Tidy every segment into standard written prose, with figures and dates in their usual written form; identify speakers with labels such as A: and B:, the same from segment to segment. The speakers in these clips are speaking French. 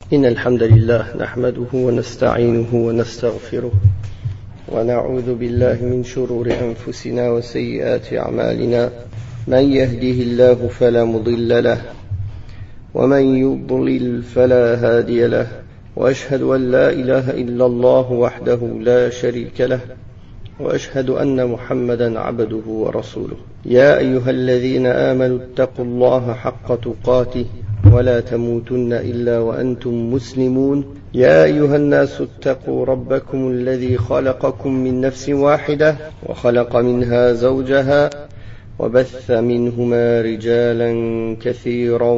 A: إن الحمد لله نحمده ونستعينه ونستغفره ونعوذ بالله من شرور أنفسنا وسيئات أعمالنا من يهده الله فلا مضل له ومن يضلل فلا هادي له وأشهد أن لا إله إلا الله وحده لا شريك له وأشهد أن محمدا عبده ورسوله يا أيها الذين آمنوا اتقوا الله حق تقاته ولا تموتن إلا وأنتم مسلمون يا أيها الناس اتقوا ربكم الذي خلقكم من نفس واحدة وخلق منها زوجها وبث منهما رجالا كثيرا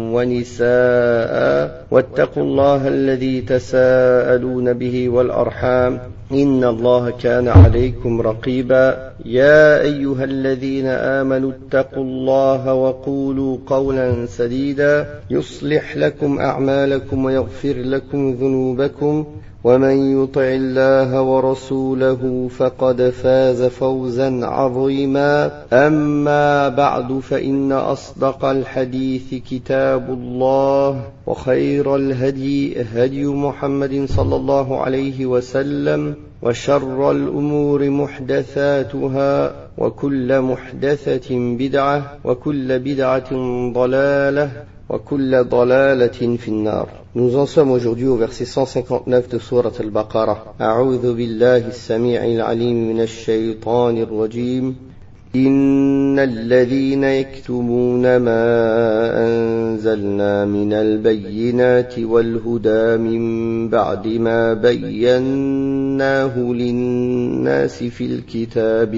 A: ونساء واتقوا الله الذي تساءلون به والأرحام إن الله كان عليكم رقيبا يا أيها الذين آمنوا اتقوا الله وقولوا قولا سديدا يصلح لكم أعمالكم ويغفر لكم ذنوبكم ومن يطع الله ورسوله فقد فاز فوزا عظيما أما بعد فإن أصدق الحديث كتاب الله وخير الهدي هدي محمد صلى الله عليه وسلم وشر الأمور محدثاتها وكل محدثة بدعة وكل بدعة ضلالة وكل ضلالة في النار. Nous en sommes aujourd'hui au verset 159 de Sourate Al-Baqarah. أعوذ بالله السميع العليم من الشيطان الرجيم. إن الذين يكتمون ما أنزلنا من البينات والهدى من بعد ما بيناه للناس في الكتاب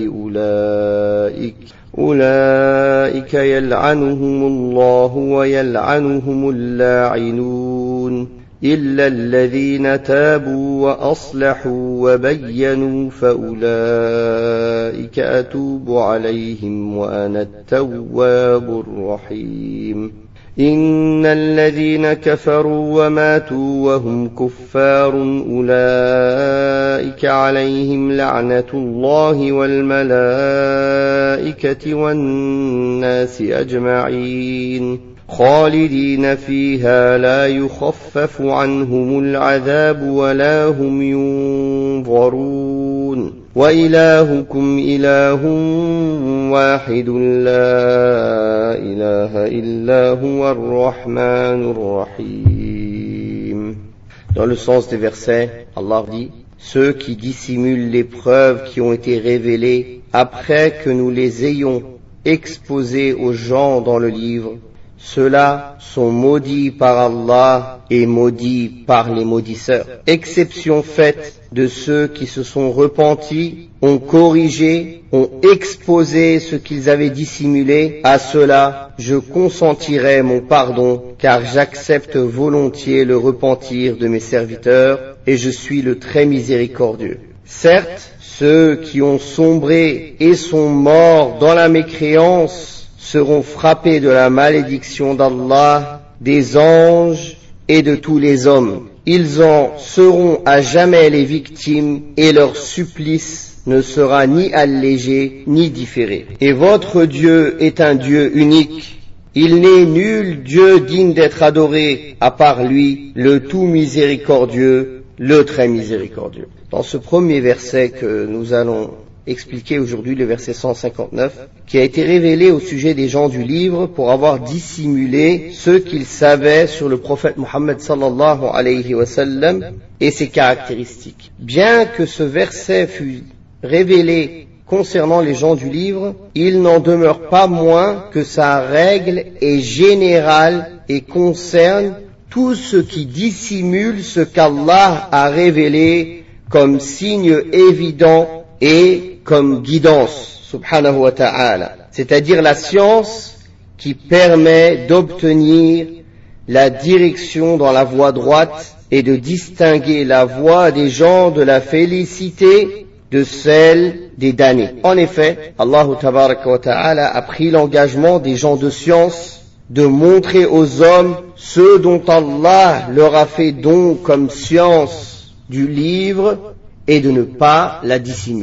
A: أولئك يلعنهم الله ويلعنهم اللاعنون إلا الذين تابوا وأصلحوا وبينوا فأولئك أتوب عليهم وأنا التواب الرحيم. إن الذين كفروا وماتوا وهم كفار أولئك عليهم لعنة الله والملائكة والناس أجمعين خالدين فيها لا يخفف عنهم العذاب ولا هم ينظرون وإلهكم إله واحد لا إله إلا هو الرحمن الرحيم. Dans le sens des versets, Allah dit: ceux qui dissimulent les preuves qui ont été révélées après que nous les ayons exposées aux gens dans le livre, ceux-là sont maudits par Allah et maudits par les maudisseurs. Exception faite de ceux qui se sont repentis, ont corrigé, ont exposé ce qu'ils avaient dissimulé. À cela, je consentirai mon pardon, car j'accepte volontiers le repentir de mes serviteurs, et je suis le très miséricordieux. Certes, ceux qui ont sombré et sont morts dans la mécréance seront frappés de la malédiction d'Allah, des anges et de tous les hommes. Ils en seront à jamais les victimes et leur supplice ne sera ni allégé ni différé. Et votre Dieu est un Dieu unique. Il n'est nul Dieu digne d'être adoré à part lui, le tout miséricordieux, le très miséricordieux. Dans ce premier verset que nous allons expliquer aujourd'hui, le verset 159, qui a été révélé au sujet des gens du livre pour avoir dissimulé ce qu'ils savaient sur le prophète Mohammed sallallahu alayhi wa sallam et ses caractéristiques. Bien que ce verset fût révélé concernant les gens du livre, il n'en demeure pas moins que sa règle est générale et concerne tout ce qui dissimule ce qu'Allah a révélé comme signe évident et comme guidance, subhanahu wa ta'ala, c'est-à-dire la science qui permet d'obtenir la direction dans la voie droite et de distinguer la voie des gens de la félicité de celle des damnés. En effet, Allah tabaraka wa ta'ala a pris l'engagement des gens de science de montrer aux hommes ce dont Allah leur a fait don comme science du livre et de ne pas la dissimuler.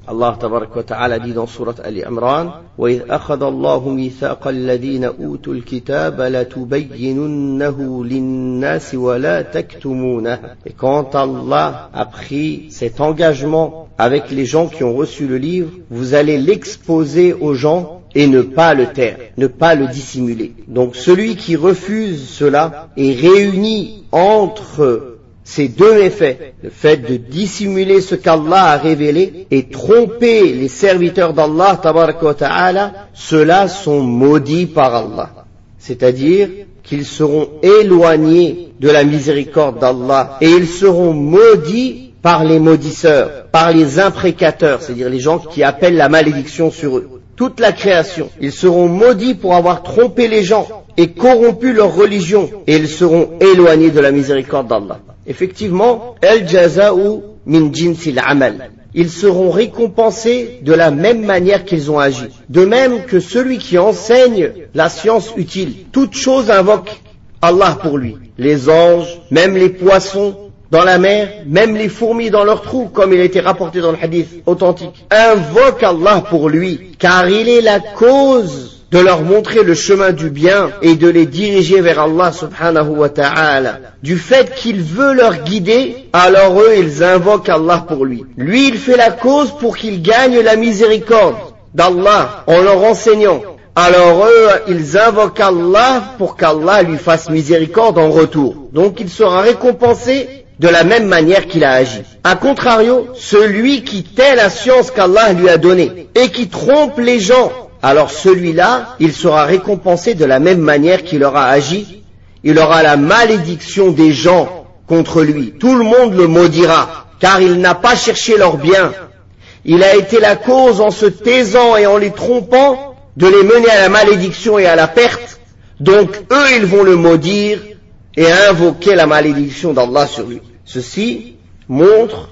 A: Allah tabaraka wa ta'ala dit dans sourate Ali Imran: وَإِذْ أَخَذَ اللَّهُ مِيثَاقَ الَّذِينَ أُوتُوا الْكِتَابَ لَتُبَيِّنُنَّهُ لِلنَّاسِ وَلَا تَكْتُمُونَهُ. Et quand Allah a pris cet engagement avec les gens qui ont reçu le livre, vous allez l'exposer aux gens et ne pas le taire, ne pas le dissimuler. Donc celui qui refuse cela est réuni entre ces deux méfaits, le fait de dissimuler ce qu'Allah a révélé et tromper les serviteurs d'Allah tabaraka wa ta'ala, ceux-là sont maudits par Allah. C'est-à-dire qu'ils seront éloignés de la miséricorde d'Allah et ils seront maudits par les maudisseurs, par les imprécateurs, c'est-à-dire les gens qui appellent la malédiction sur eux. Toute la création, ils seront maudits pour avoir trompé les gens et corrompu leur religion, et ils seront éloignés de la miséricorde d'Allah. Effectivement, al-jaza'u min jinsil amal. Ils seront récompensés de la même manière qu'ils ont agi. De même que celui qui enseigne la science utile, toute chose invoque Allah pour lui. Les anges, même les poissons dans la mer, même les fourmis dans leurs trous, comme il a été rapporté dans le hadith authentique, invoquent Allah pour lui, car il est la cause de leur montrer le chemin du bien et de les diriger vers Allah subhanahu wa ta'ala. Du fait qu'il veut leur guider, alors eux, ils invoquent Allah pour lui. Lui, il fait la cause pour qu'ils gagnent la miséricorde d'Allah en leur enseignant. Alors eux, ils invoquent Allah pour qu'Allah lui fasse miséricorde en retour. Donc il sera récompensé de la même manière qu'il a agi. A contrario, celui qui tait la science qu'Allah lui a donnée et qui trompe les gens, alors celui-là, il sera récompensé de la même manière qu'il aura agi. Il aura la malédiction des gens contre lui. Tout le monde le maudira, car il n'a pas cherché leur bien. Il a été la cause en se taisant et en les trompant de les mener à la malédiction et à la perte. Donc eux, ils vont le maudire et invoquer la malédiction d'Allah sur lui. Ceci montre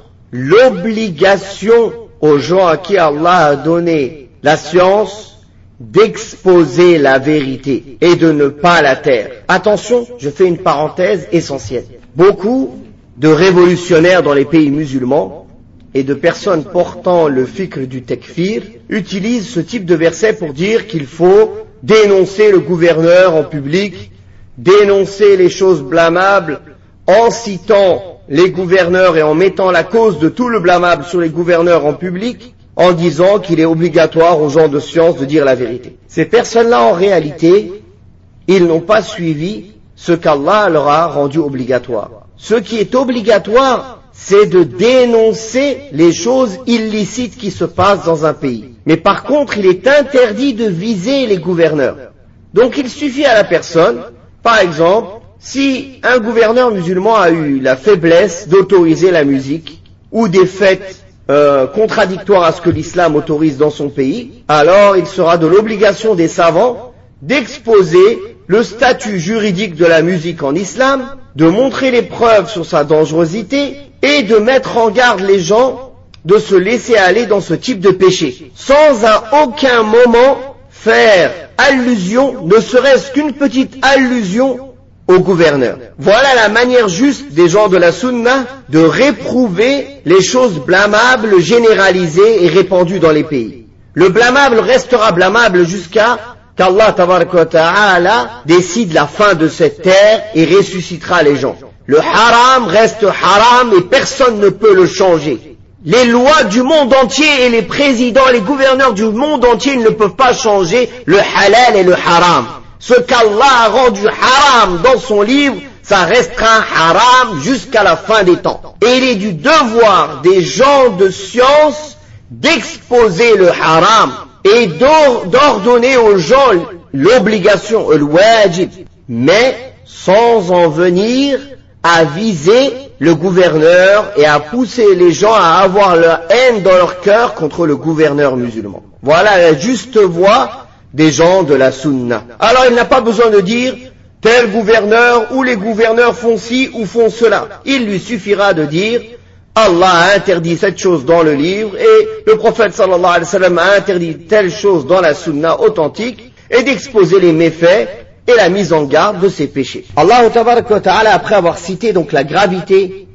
A: l'obligation aux gens à qui Allah a donné la science d'exposer la vérité et de ne pas la taire. Attention, je fais une parenthèse essentielle. Beaucoup de révolutionnaires dans les pays musulmans et de personnes portant le fikr du takfir utilisent ce type de verset pour dire qu'il faut dénoncer le gouverneur en public, dénoncer les choses blâmables en citant les gouverneurs et en mettant la cause de tout le blâmable sur les gouverneurs en public, en disant qu'il est obligatoire aux gens de science de dire la vérité. Ces personnes-là, en réalité, ils n'ont pas suivi ce qu'Allah leur a rendu obligatoire. Ce qui est obligatoire, c'est de dénoncer les choses illicites qui se passent dans un pays. Mais par contre, il est interdit de viser les gouverneurs. Donc il suffit à la personne, par exemple, si un gouverneur musulman a eu la faiblesse d'autoriser la musique ou des fêtes contradictoires à ce que l'islam autorise dans son pays, alors il sera de l'obligation des savants d'exposer le statut juridique de la musique en islam, de montrer les preuves sur sa dangerosité et de mettre en garde les gens de se laisser aller dans ce type de péché, sans à aucun moment faire allusion, ne serait-ce qu'une petite allusion au gouverneur. Voilà la manière juste des gens de la sunna de réprouver les choses blâmables, généralisées et répandues dans les pays. Le blâmable restera blâmable jusqu'à qu'Allah tabaraka wa ta'ala décide la fin de cette terre et ressuscitera les gens. Le haram reste haram et personne ne peut le changer. Les lois du monde entier et les présidents, les gouverneurs du monde entier, ils ne peuvent pas changer le halal et le haram. Ce qu'Allah a rendu haram dans son livre, ça restera haram jusqu'à la fin des temps. Et il est du devoir des gens de science d'exposer le haram et d'ordonner aux gens l'obligation, le wajib, mais sans en venir à viser le gouverneur et à pousser les gens à avoir leur haine dans leur cœur contre le gouverneur musulman. Voilà la juste voie des gens de la sunna. Alors il n'a pas besoin de dire tel gouverneur ou les gouverneurs font ci ou font cela. Il lui suffira de dire Allah a interdit cette chose dans le livre et le prophète sallallahu alayhi wa sallam a interdit telle chose dans la sunna authentique et d'exposer les méfaits et la mise en garde de ces péchés. Allah tabaraka wa ta'ala, après avoir cité donc la gravité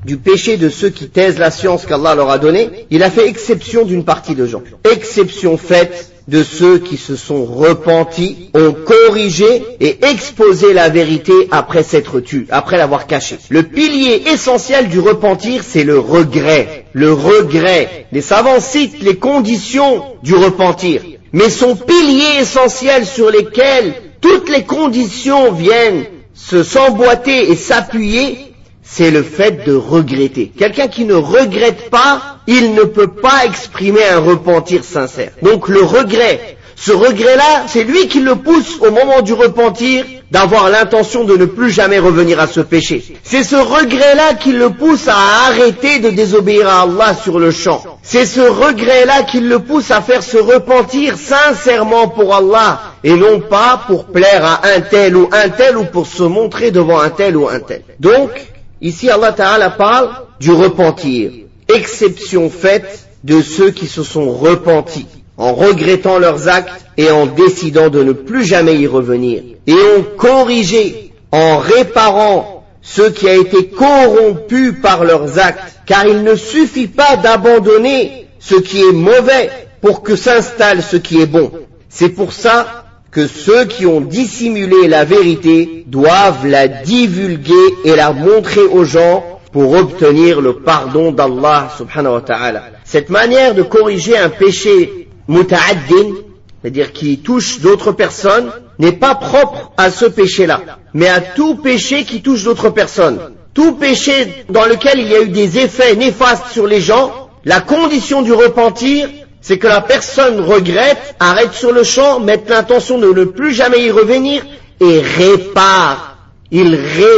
A: du péché de ceux qui taisent la science qu'Allah leur a donnée, il a fait exception d'une partie de gens. Exception faite de ceux qui se sont repentis, ont corrigé et exposé la vérité après s'être tus, après l'avoir caché. Le pilier essentiel du repentir, c'est le regret. Le regret. Les savants citent les conditions du repentir, mais son pilier essentiel sur lesquels toutes les conditions viennent s'emboîter et s'appuyer, c'est le fait de regretter. Quelqu'un qui ne regrette pas, il ne peut pas exprimer un repentir sincère. Donc le regret, ce regret-là, c'est lui qui le pousse au moment du repentir d'avoir l'intention de ne plus jamais revenir à ce péché. C'est ce regret-là qui le pousse à arrêter de désobéir à Allah sur le champ. C'est ce regret-là qui le pousse à faire ce repentir sincèrement pour Allah et non pas pour plaire à un tel ou pour se montrer devant un tel ou un tel. Donc, ici Allah Ta'ala parle du repentir, exception faite de ceux qui se sont repentis, en regrettant leurs actes et en décidant de ne plus jamais y revenir, et ont corrigé en réparant ce qui a été corrompu par leurs actes, car il ne suffit pas d'abandonner ce qui est mauvais pour que s'installe ce qui est bon. C'est pour ça que ceux qui ont dissimulé la vérité doivent la divulguer et la montrer aux gens pour obtenir le pardon d'Allah subhanahu wa ta'ala. Cette manière de corriger un péché muta'addin, c'est-à-dire qui touche d'autres personnes, n'est pas propre à ce péché-là, mais à tout péché qui touche d'autres personnes. Tout péché dans lequel il y a eu des effets néfastes sur les gens, la condition du repentir, c'est que la personne regrette, arrête sur le champ, mette l'intention de ne plus jamais y revenir et répare. Il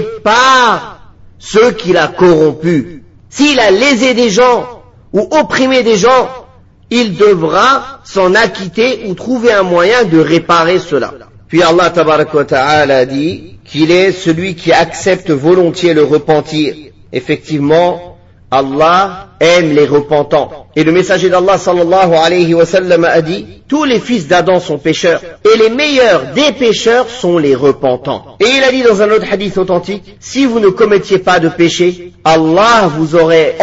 A: répare ceux qu'il a corrompus. S'il a lésé des gens ou opprimé des gens, il devra s'en acquitter ou trouver un moyen de réparer cela. Puis Allah tabaraka wa ta'ala dit qu'il est celui qui accepte volontiers le repentir. Effectivement, Allah aime les repentants. Et le messager d'Allah sallallahu alayhi wa sallam a dit, tous les fils d'Adam sont pécheurs, et les meilleurs des pécheurs sont les repentants. Et il a dit dans un autre hadith authentique, si vous ne commettiez pas de péché, Allah vous aurait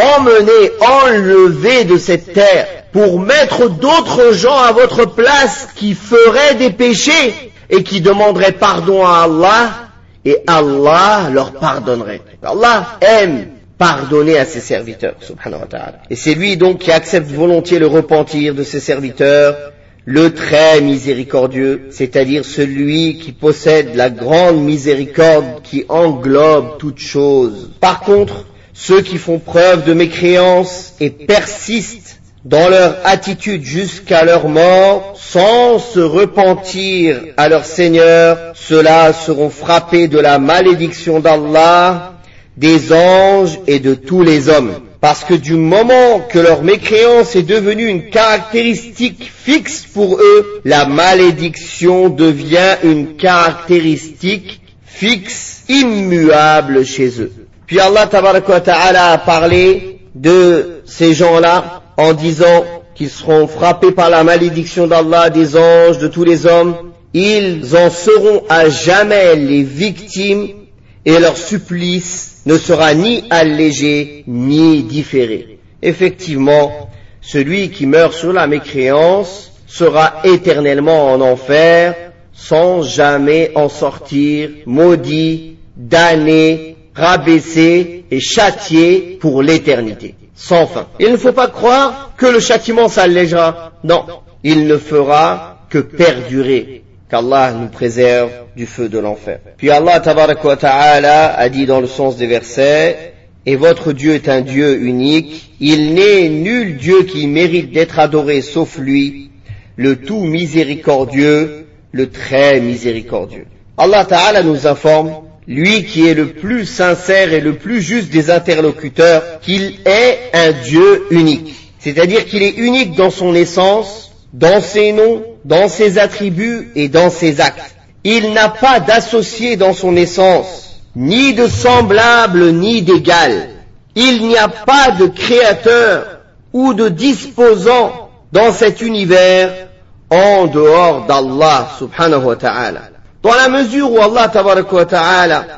A: enlevé de cette terre pour mettre d'autres gens à votre place qui feraient des péchés et qui demanderaient pardon à Allah, et Allah leur pardonnerait. Allah aime pardonner à ses serviteurs, subhanahu wa ta'ala. Et c'est lui donc qui accepte volontiers le repentir de ses serviteurs, le très miséricordieux, c'est-à-dire celui qui possède la grande miséricorde qui englobe toute chose. Par contre, ceux qui font preuve de mécréance et persistent dans leur attitude jusqu'à leur mort, sans se repentir à leur Seigneur, ceux-là seront frappés de la malédiction d'Allah, des anges et de tous les hommes. Parce que du moment que leur mécréance est devenue une caractéristique fixe pour eux, la malédiction devient une caractéristique fixe, immuable chez eux. Puis Allah tabaraka wa ta'ala a parlé de ces gens-là en disant qu'ils seront frappés par la malédiction d'Allah, des anges, de tous les hommes. Ils en seront à jamais les victimes et leur supplice ne sera ni allégé ni différé. Effectivement, celui qui meurt sur la mécréance sera éternellement en enfer sans jamais en sortir, maudit, damné, rabaissé et châtié pour l'éternité, sans fin. Il ne faut pas croire que le châtiment s'allégera. Non, il ne fera que perdurer. Qu'Allah nous préserve du feu de l'enfer. Puis Allah tabaraka wa ta'ala a dit dans le sens des versets, et votre Dieu est un Dieu unique, il n'est nul Dieu qui mérite d'être adoré sauf lui, le tout miséricordieux, le très miséricordieux. Allah ta'ala nous informe, lui qui est le plus sincère et le plus juste des interlocuteurs, qu'il est un Dieu unique. C'est-à-dire qu'il est unique dans son essence, dans ses noms, dans ses attributs et dans ses actes. Il n'a pas d'associé dans son essence, ni de semblable ni d'égal. Il n'y a pas de créateur ou de disposant dans cet univers en dehors d'Allah subhanahu wa ta'ala. Dans la mesure où Allah tabaraka wa ta'ala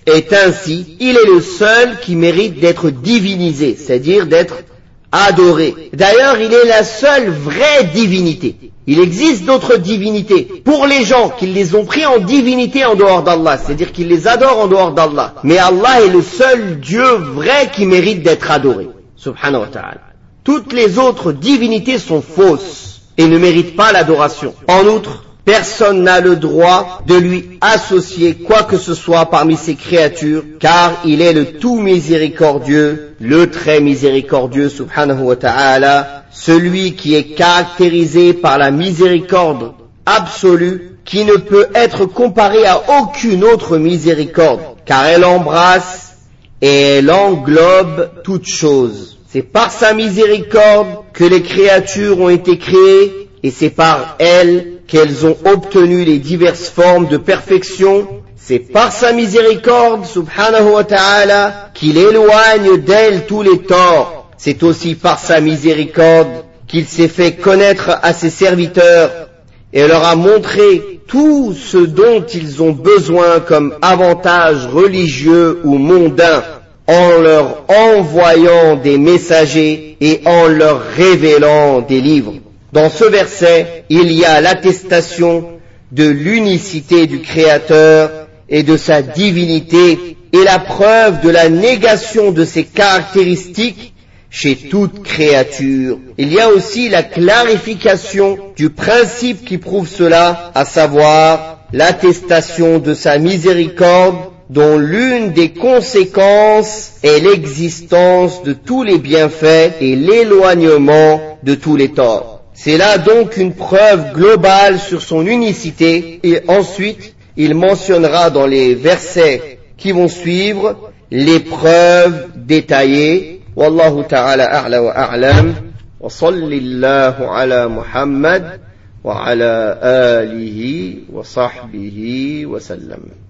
A: est ainsi, il est le seul qui mérite d'être divinisé, c'est-à-dire d'être adoré. D'ailleurs, il est la seule vraie divinité. Il existe d'autres divinités pour les gens qui les ont pris en divinité en dehors d'Allah, c'est-à-dire qu'ils les adorent en dehors d'Allah. Mais Allah est le seul Dieu vrai qui mérite d'être adoré, subhanahu wa ta'ala. Toutes les autres divinités sont fausses et ne méritent pas l'adoration. En outre, personne n'a le droit de lui associer quoi que ce soit parmi ses créatures, car il est le tout miséricordieux, le très miséricordieux, subhanahu wa ta'ala, celui qui est caractérisé par la miséricorde absolue, qui ne peut être comparée à aucune autre miséricorde, car elle embrasse et elle englobe toutes choses. C'est par sa miséricorde que les créatures ont été créées, et c'est par elle qu'elles ont obtenu les diverses formes de perfection. C'est par sa miséricorde, subhanahu wa ta'ala, qu'il éloigne d'elle tous les torts. C'est aussi par sa miséricorde qu'il s'est fait connaître à ses serviteurs et leur a montré tout ce dont ils ont besoin comme avantages religieux ou mondains, en leur envoyant des messagers et en leur révélant des livres. Dans ce verset, il y a l'attestation de l'unicité du Créateur et de sa divinité et la preuve de la négation de ses caractéristiques chez toute créature. Il y a aussi la clarification du principe qui prouve cela, à savoir l'attestation de sa miséricorde, dont l'une des conséquences est l'existence de tous les bienfaits et l'éloignement de tous les torts. C'est là donc une preuve globale sur son unicité, et ensuite il mentionnera dans les versets qui vont suivre les preuves détaillées. Wallahu ta'ala a'la wa a'lam, wa sallallahu ala Muhammad wa ala alihi wa sahbihi wa sallam.